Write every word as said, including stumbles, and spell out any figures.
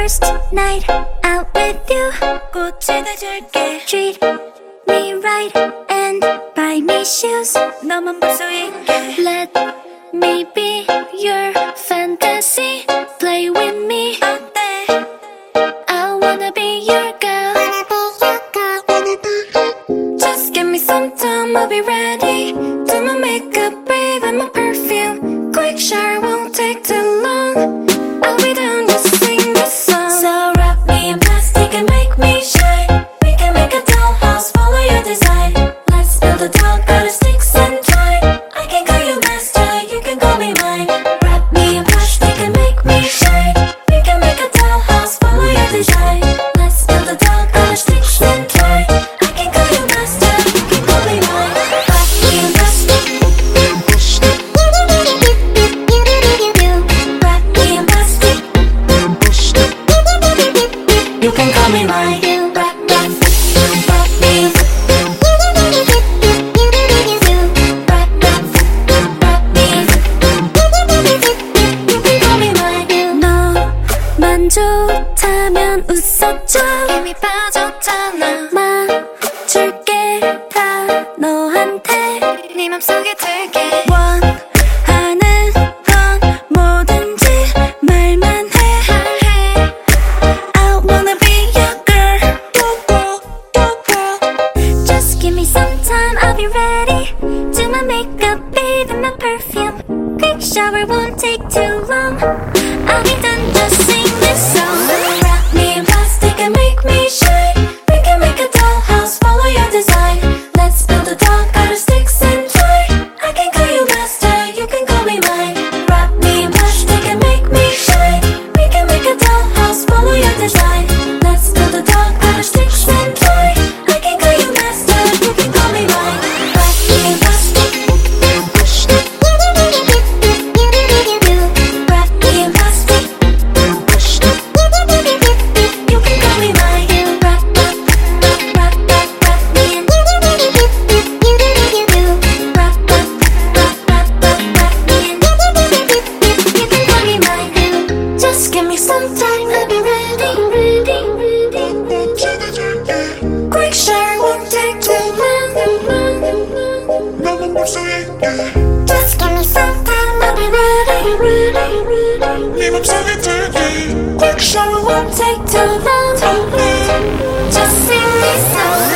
first night out with you. 꽃을 다 줄게. Treat me right and buy me shoes. 너만 볼 수 있게. Let me be your fantasy. Play with me. 어때? I wanna be your girl. Just give me some time, I'll be ready. Do my makeup, babe, and my perfume. Quick shower won't take too long. I'll be down to sing this song. So wrap me in plastic and make me shine. We can make a dollhouse, follow your design. Let's build a doll, got sticks and twine. I can call you master, you can call me mine. Wrap me in plastic and make me shine. We can make a dollhouse, follow your design. Let's build a doll, got sticks and twine. I can call you master, you can call me mine. Wrap me in plastic. You can call me mine. Wrap, wrap, wrap me. Wrap, wrap, wrap me. You can call me mine. 너만 좋다면 웃어줘. 이미 빠졌잖아. 맞출게 다 너한테. 네 맘속에 들게. 원하는 건 뭐든지 말만 해. I'll be ready. Do my makeup, bathe in my perfume. Quick shower won't take too long. I'll be done, just sing this song. Wrap me in plastic and make me shine. We can make a dollhouse, follow your design. Let's build a doll, got our sticks and twine. I can call you master, you can call me mine. Wrap me in plastic and make me shine. We can make a dollhouse, follow your design. Let's build a doll, got our sticks and twine. I can call you master, you can call me mine. Wrap me in plastic. Wrap me in plastic. You can call me mine. Wrap, wrap, wrap, wrap, wrap me in. Wrap, wrap, wrap, wrap, wrap, wrap me in. You can call me mine. Just give me some time, I'll be ready. Quick shower won't take too long. Just give me some time, I'll be ready. Quick shower won't take too long. Just sing me some.